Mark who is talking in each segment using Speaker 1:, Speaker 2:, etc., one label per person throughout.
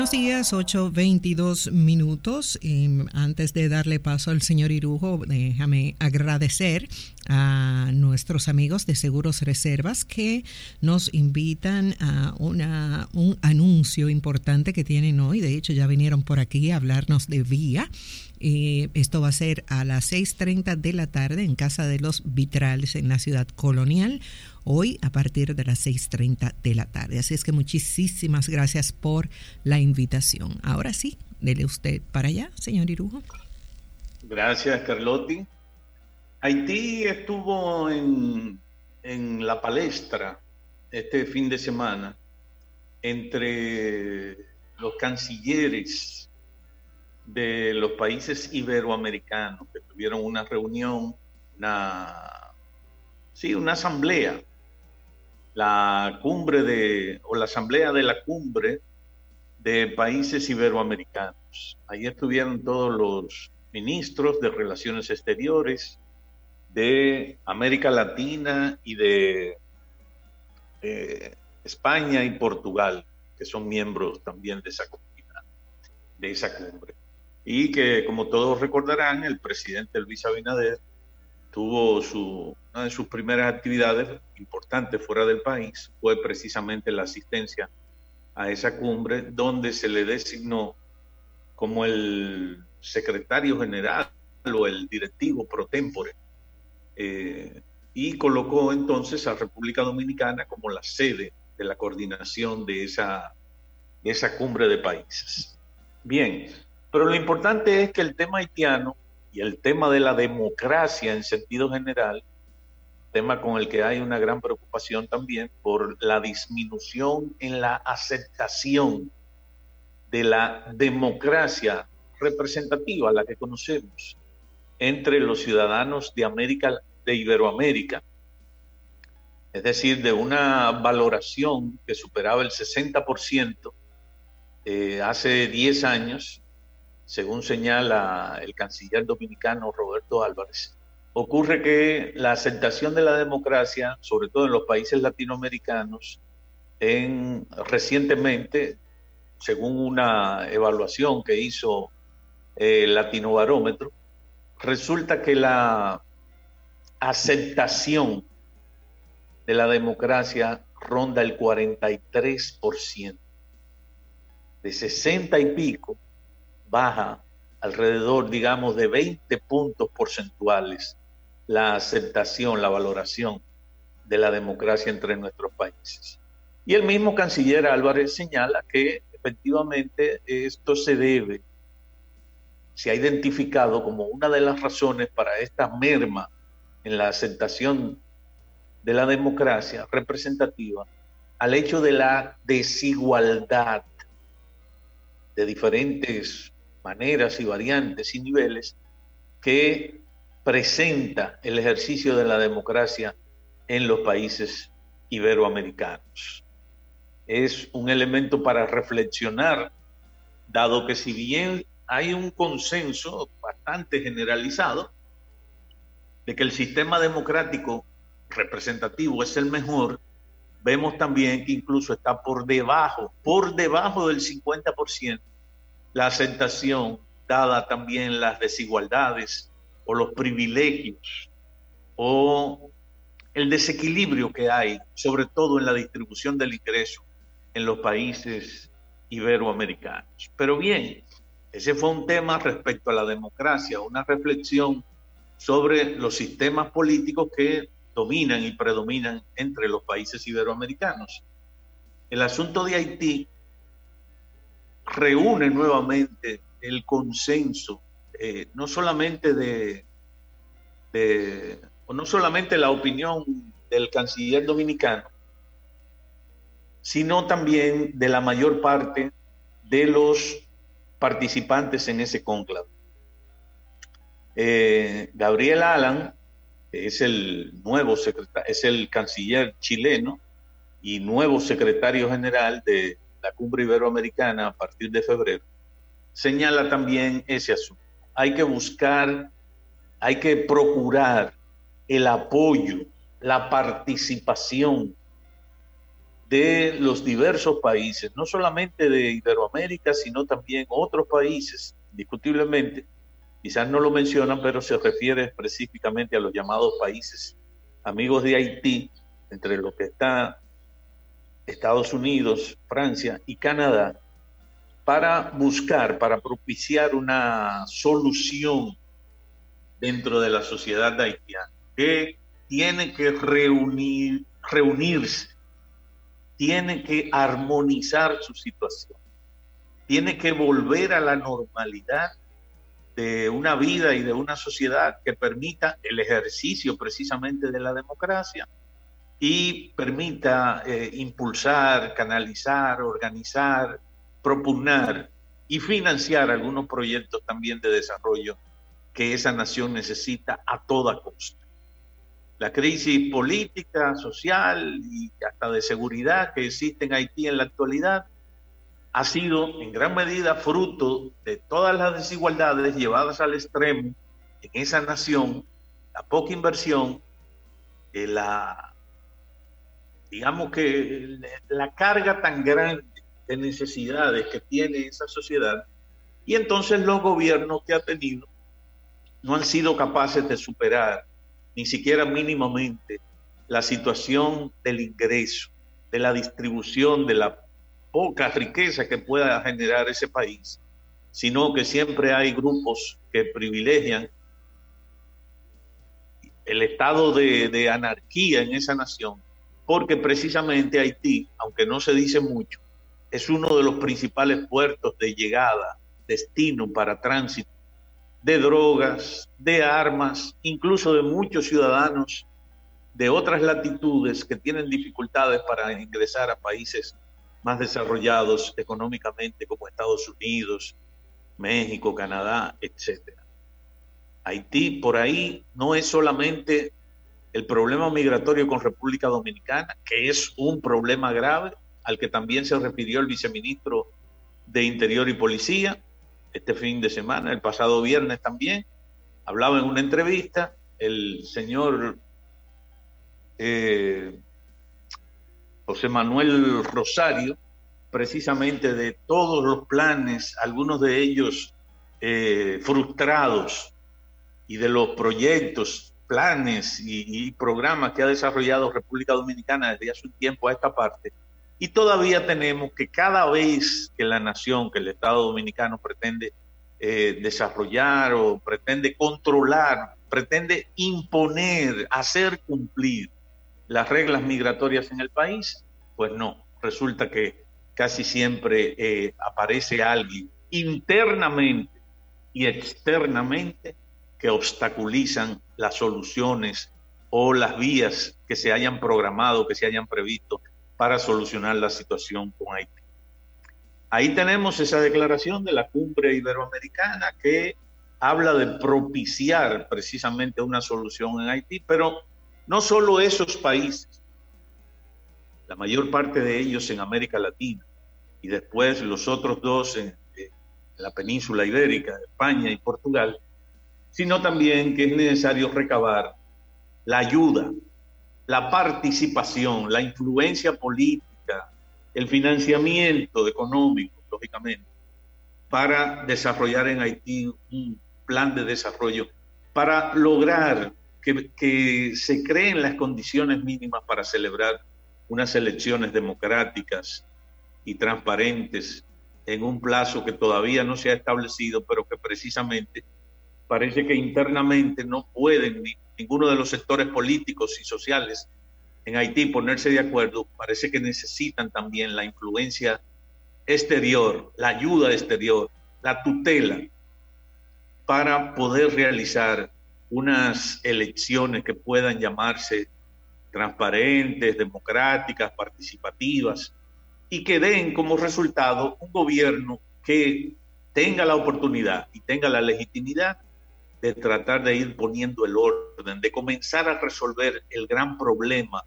Speaker 1: Buenos días, 8:22. Antes de darle paso al señor Irujo, déjame agradecer a nuestros amigos de Seguros Reservas que nos invitan a un anuncio importante que tienen hoy. De hecho, ya vinieron por aquí a hablarnos de VIA. Esto va a ser a las 6:30 de la tarde en Casa de los Vitrales en la Ciudad Colonial. Hoy a partir de las 6:30 de la tarde. Así es que muchísimas gracias por la invitación. Ahora sí, dele usted para allá, señor Irujo.
Speaker 2: Gracias, Carlotti. Haití estuvo en la palestra este fin de semana entre los cancilleres de los países iberoamericanos que tuvieron una reunión, una asamblea. La asamblea de la cumbre de países iberoamericanos. Ahí estuvieron todos los ministros de Relaciones Exteriores de América Latina y de España y Portugal, que son miembros también de esa comunidad, de esa cumbre. Y que, como todos recordarán, el presidente Luis Abinader tuvo una de sus primeras actividades importantes fuera del país, fue precisamente la asistencia a esa cumbre, donde se le designó como el secretario general o el directivo pro tempore, y colocó entonces a República Dominicana como la sede de la coordinación de esa cumbre de países. Bien, pero lo importante es que el tema haitiano y el tema de la democracia en sentido general, tema con el que hay una gran preocupación también por la disminución en la aceptación de la democracia representativa, la que conocemos, entre los ciudadanos de Iberoamérica, es decir, de una valoración que superaba el 60% hace 10 años, según señala el canciller dominicano Roberto Álvarez. Ocurre que la aceptación de la democracia, sobre todo en los países latinoamericanos, recientemente, según una evaluación que hizo el Latinobarómetro, resulta que la aceptación de la democracia ronda el 43%. De 60 y pico, baja alrededor, digamos, de 20 puntos porcentuales la aceptación, la valoración de la democracia entre nuestros países. Y el mismo canciller Álvarez señala que efectivamente esto se ha identificado como una de las razones para esta merma en la aceptación de la democracia representativa al hecho de la desigualdad de diferentes maneras y variantes y niveles que presenta el ejercicio de la democracia en los países iberoamericanos. Es un elemento para reflexionar, dado que si bien hay un consenso bastante generalizado de que el sistema democrático representativo es el mejor, vemos también que incluso está por debajo del 50% la aceptación, dada también las desigualdades o los privilegios o el desequilibrio que hay, sobre todo en la distribución del ingreso en los países iberoamericanos. Pero bien, ese fue un tema respecto a la democracia, una reflexión sobre los sistemas políticos que dominan y predominan entre los países iberoamericanos. El asunto de Haití reúne nuevamente el consenso, no solamente no solamente la opinión del canciller dominicano, sino también de la mayor parte de los participantes en ese cónclave. Gabriel Allan es el canciller chileno y nuevo secretario general de la Cumbre Iberoamericana a partir de febrero, señala también ese asunto. Hay que procurar el apoyo, la participación de los diversos países, no solamente de Iberoamérica, sino también otros países, indiscutiblemente. Quizás no lo mencionan, pero se refiere específicamente a los llamados países amigos de Haití, entre los que está Estados Unidos, Francia y Canadá, para propiciar una solución dentro de la sociedad haitiana, que tiene que reunirse, tiene que armonizar su situación, tiene que volver a la normalidad de una vida y de una sociedad que permita el ejercicio precisamente de la democracia y permita impulsar, canalizar, organizar, propugnar y financiar algunos proyectos también de desarrollo que esa nación necesita a toda costa. La crisis política, social y hasta de seguridad que existe en Haití en la actualidad ha sido en gran medida fruto de todas las desigualdades llevadas al extremo en esa nación, la poca inversión, digamos que la carga tan grande de necesidades que tiene esa sociedad, y entonces los gobiernos que ha tenido no han sido capaces de superar ni siquiera mínimamente la situación del ingreso, de la distribución de la poca riqueza que pueda generar ese país, sino que siempre hay grupos que privilegian el estado de anarquía en esa nación, porque precisamente Haití, aunque no se dice mucho, es uno de los principales puertos de llegada, destino para tránsito de drogas, de armas, incluso de muchos ciudadanos de otras latitudes que tienen dificultades para ingresar a países más desarrollados económicamente como Estados Unidos, México, Canadá, etc. Haití por ahí no es solamente el problema migratorio con República Dominicana, que es un problema grave al que también se refirió el viceministro de Interior y Policía este fin de semana, el pasado viernes también. Hablaba en una entrevista el señor José Manuel Rosario, precisamente de todos los planes, algunos de ellos frustrados, y de los proyectos, planes y programas que ha desarrollado República Dominicana desde hace un tiempo a esta parte. Y todavía tenemos que cada vez que la nación, que el Estado Dominicano pretende desarrollar o pretende controlar, pretende imponer, hacer cumplir las reglas migratorias en el país, pues no, resulta que casi siempre aparece alguien internamente y externamente que obstaculizan las soluciones o las vías que se hayan programado, que se hayan previsto para solucionar la situación con Haití. Ahí tenemos esa declaración de la Cumbre Iberoamericana que habla de propiciar precisamente una solución en Haití, pero no solo esos países, la mayor parte de ellos en América Latina y después los otros dos en la península ibérica, España y Portugal, sino también que es necesario recabar la ayuda, la participación, la influencia política, el financiamiento económico, lógicamente, para desarrollar en Haití un plan de desarrollo, para lograr que se creen las condiciones mínimas para celebrar unas elecciones democráticas y transparentes en un plazo que todavía no se ha establecido, pero que precisamente parece que internamente no pueden ninguno de los sectores políticos y sociales en Haití ponerse de acuerdo. Parece que necesitan también la influencia exterior, la ayuda exterior, la tutela, para poder realizar unas elecciones que puedan llamarse transparentes, democráticas, participativas, y que den como resultado un gobierno que tenga la oportunidad y tenga la legitimidad de tratar de ir poniendo el orden, de comenzar a resolver el gran problema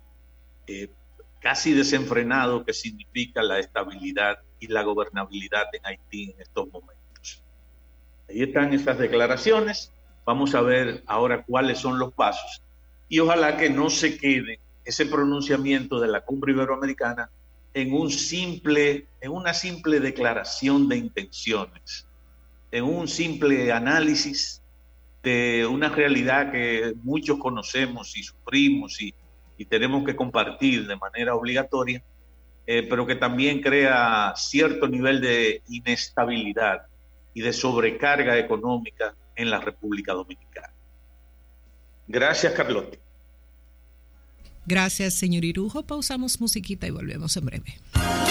Speaker 2: casi desenfrenado que significa la estabilidad y la gobernabilidad en Haití en estos momentos. Ahí están esas declaraciones. Vamos a ver ahora cuáles son los pasos y ojalá que no se quede ese pronunciamiento de la Cumbre Iberoamericana en una simple declaración de intenciones, en un simple análisis de una realidad que muchos conocemos y sufrimos y tenemos que compartir de manera obligatoria, pero que también crea cierto nivel de inestabilidad y de sobrecarga económica en la República Dominicana. Gracias, Carlotti.
Speaker 1: Gracias, señor Irujo. Pausamos musiquita y volvemos en breve.